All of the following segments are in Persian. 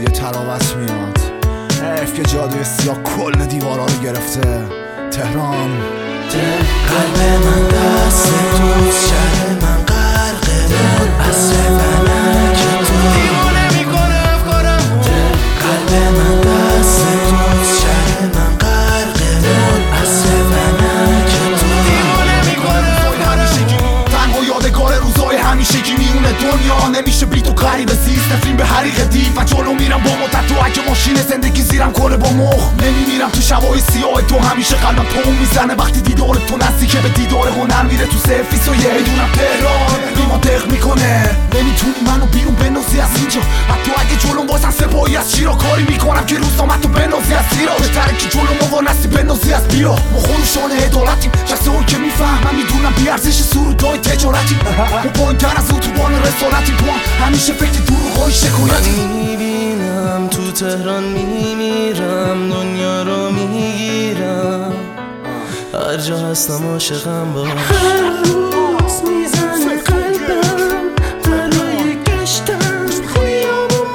یه تراوت میاد. حیف که جادوی سیاه کل دیوارا رو گرفته. تهران قلب من دست توست، شهر من غرق بود، عصر فلک تو دیوانه میکنه افکارم. قلب من دست توست، شهر من غرق بود، عصر فلک تو دیوانه میکنه افکارم. تنها یادگار روزای همیشگی میونه دنیا. نمیشه بی تو غریب زیست، نفرین به حریق دیو و جلو میرم با مدت تو. اگه ماشین زندگی زیرم کنه با مخ نمیمیرم تو شبای سیاه تو. همیشه قلبم تو میزنه وقتی دیدار تو نزدیکه به دیدار هنر میره تو سرفیس و یه میدونم تهران ریما دق میکنه. نمیتونی منو بیرون بنازی از اینجا، حتی اگه جلوم بازن سپاهی از شیرا. کاری میکنم که روزنامه تو بنازی از زیرا. بهتره که جلوم وانستی بنازی از بیرا. ما خونشان عدالتیم، کسایی که میفهمن میدونم بیارزش سرودای تجارتیم. ما پایین‌تر از اتوبان رسالتیم، تو هم همیشه فکر دروغای شکایتیم. میبینم تو تهران میمیرم، دنیا رو میگیرم، هر جا هستم عاشقم باش. هر روز میزنه قلبم برای گشتن خیابون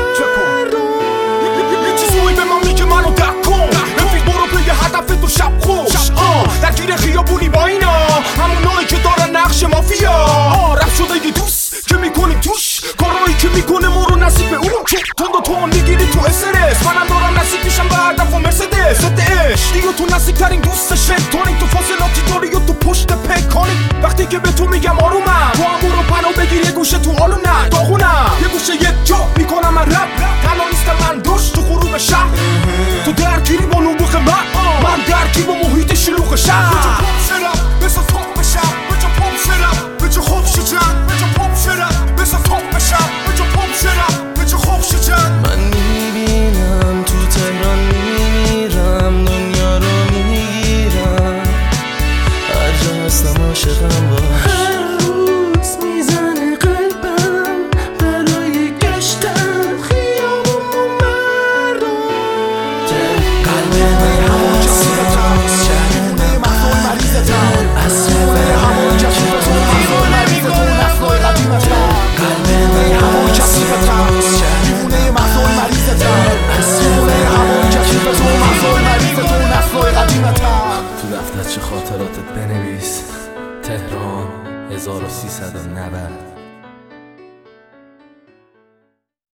مردم. یه چیزایی به من میگه منو دک کن، رفیق برو پی هدف تو شب خوش. درگیر خیابونی با اینا همونایی که دارن نقش مافیا. رفت شده یه دوست که میکنیم توش کارهایی که میکنه ما رو نصیب اون. تند تو میگیری تو استرس، منم دارم نصیب میشم به هدف و مرسدس. ضدش دیگه تو نزدیکترین دوستش تونی. تو فاصلاتی داری و تو پشت پکنی. وقتی که به تو میگم آرومم، تو هم برو پناه بگیر یه گوشه تو آلونم داغونم. یه گوشه یک جا میکنم من رپ، تنها نیستم من دوش تو غروب شب. تو درگیری با نبوغ من درگیر با محیط شلوغ شب. بجا پاپ شدم بسا تاپ بشم، بجا پاپ شدم بجا خوب شدم، بجا پاپ شدم بسا تاپ بشم، بجا پاپ شدم بجا خوب شدم. من میبینم تو تهران میمیرم، دنیا رو میگیرم، هر جا هستم عاشقم باش. هر روز میزنه قلبم برای گشتن خیابون مردم. قلب من دست توست، شهر من غرق بود، عصر فلک تو دیوانه میکنه افکارم. قلب من دست توست، شهر من غرق بود، عصر تو دفترچه خاطراتت بنویس تهران 1390.